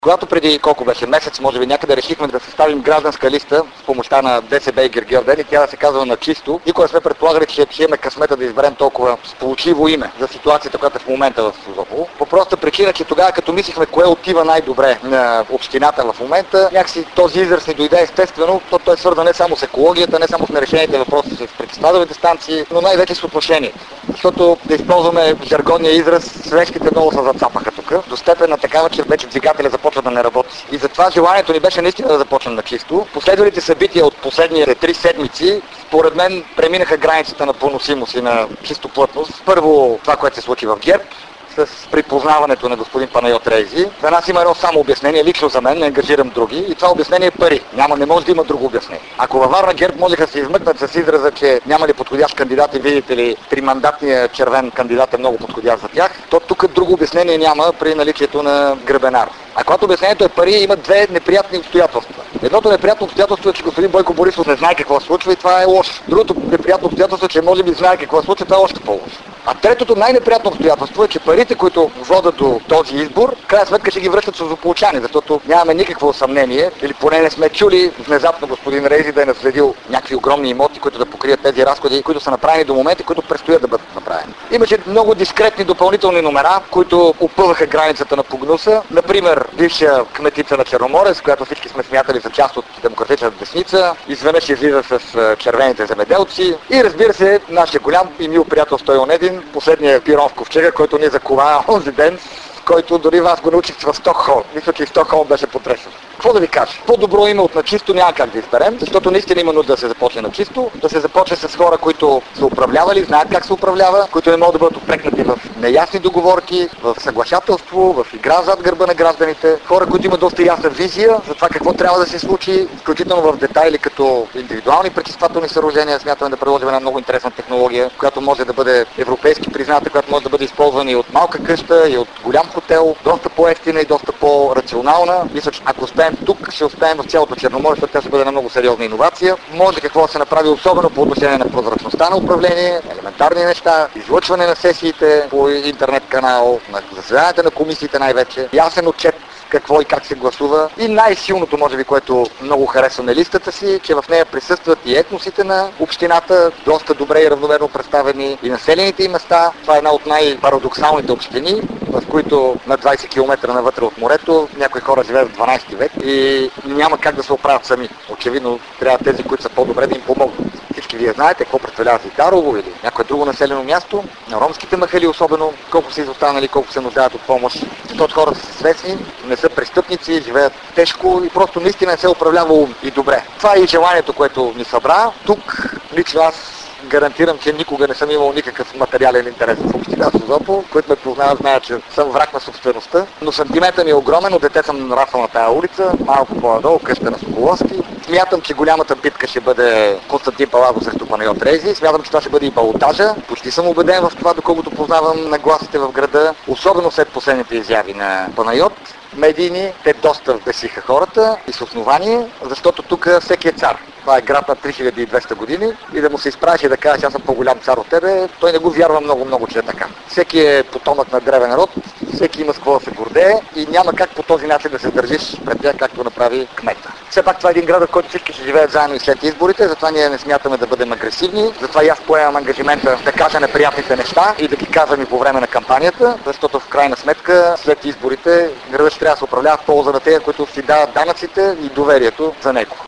Когато преди колко беше месец, може би някъде решихме да съставим гражданска листа с помощта на ДСБ и Гергьовден и тя да се казва на чисто, никога сме предполагали, че ще имаме късмета да изберем толкова сполучливо име за ситуацията, която е в момента в Созопол. По проста причина, че тогава като мислихме кое отива най-добре на общината в момента, някакси този израз ни дойде естествено, той е свързан не само с екологията, не само с нерешените въпроси с пречиствателните станции, но най-вече с отношението. Защото да използваме жаргонния израз, свещите много се зацапаха тук, до степен на такава, че вече двигателя започва да не работи. И затова желанието ни беше наистина да започнем на чисто. Последвалите събития от последните 3 седмици, според мен, преминаха границата на поносимост и на чисто плътност. Първо това, което се случи в ГЕРБ, с припознаването на господин Панайот Рейзи. За нас има едно само обяснение, лично за мен, не ангажирам други, и това обяснение е пари. Не може да има друго обяснение. Ако във Варна ГЕРБ можеха да се измъкнат с израза, че няма ли подходящ кандидат и видите ли, тримандатният червен кандидат е много подходящ за тях, то тук друго обяснение няма при наличието на Гребенаров. А когато обяснението е пари, има две неприятни обстоятелства. Едното неприятно обстоятелство е, че господин Бойко Борисов не знае какво се случва и това е лошо. Другото неприятно обстоятелство е, че може би знае какво се случва, това е още по-лошо. А третото най-неприятно обстоятелство е, че парите, които водят до този избор, в крайна сметка ще ги връщат созополчани, защото нямаме никакво съмнение, или поне не сме чули внезапно господин Рейзи да е наследил някакви огромни имоти, които да покрият тези разходи, които са направени до момента и които предстоят да бъдат направени. Имаше много дискретни допълнителни номера, които опъваха границата на погнуса. Например, бивша кметица на Черноморец, която всички сме смятали за част от демократичната десница, изведнъж излиза с червените земеделци и разбира се, нашия голям и мил приятел Стойон Един, последния пирон в ковчега, който ни закова онзи ден, който дори вас го научих в Стокхолм. Мисля, че и Стокхолм беше потресен. Какво да ви кажа? По-добро име от на чисто няма как да изберем, защото наистина има нужда да се започне на чисто, да се започне с хора, които са управлявали, знаят как се управлява, които не могат да бъдат опрекнати в неясни договорки, в съглашателство, в игра зад гърба на гражданите, хора, които имат доста ясна визия за това какво трябва да се случи, включително в детайли като индивидуални пречиствателни съоръжения. Смятаме да предложим една много интересна технология, която може да бъде европейски призната, която може да бъде използвана и от малка къща, и от голям хотел, доста по-евтина и доста по-рационална. Мисля, че ако успеем тук, ще успеем в цялото Черноморие, защото тя ще бъде една много сериозна иновация. Може какво да се направи, особено по отношение на прозрачността на управление, елементарни неща, излъчване на сесиите по интернет канал, на заседанията на комисиите най-вече, ясен отчет какво и как се гласува. И най-силното, може би, което много харесваме листата си, че в нея присъстват и етносите на общината, доста добре и равномерно представени, и населените им места. Това е една от най-парадоксалните общини, в които на 20 км навътре от морето някои хора живеят в 12 век и няма как да се оправят сами. Очевидно трябва тези, които са по-добре, да им помогнат. Всички вие знаете какво представлява Зидарово или някое друго населено място, на ромските махали особено, колко са изостанали, колко се нуждаят от помощ. Защото хората са свестни, не са престъпници, живеят тежко и просто наистина не се управлява умно и добре. Това е и желанието, което ни събра. Тук лично аз гарантирам, че никога не съм имал никакъв материален интерес в община Созопол, които ме познават, знаят, че съм враг на собствеността, но сантиментът ми е огромен, от дете съм нараснал на тази улица, малко по-надолу, къща на Соколовски. Смятам, че голямата битка ще бъде Константин Паладов срещу Панайот Рейзи. Смятам, че това ще бъде и балотажа. Почти съм убеден в това, доколкото познавам нагласите в града, особено след последните изяви на Панайот. Медийни, те доста вбесиха хората и с основание, защото тук всеки е цар. Това е град на 3200 години и да му се изправиш и да кажеш, аз съм по-голям цар от тебе, той не го вярва много, че е така. Всеки е потомък на древен род, всеки има с какво да се гордее и няма как по този начин да се държиш пред тях, както направи кмета. Все пак това е един град, в който всички ще живеят заедно и след изборите, затова ние не смятаме да бъдем агресивни, затова и аз поемам ангажимента да кажа неприятните неща и да ги казвам и по време на кампанията, защото в крайна сметка след изборите градът ще трябва да се управлява в полза на тези, които си дават данъците и доверието за него.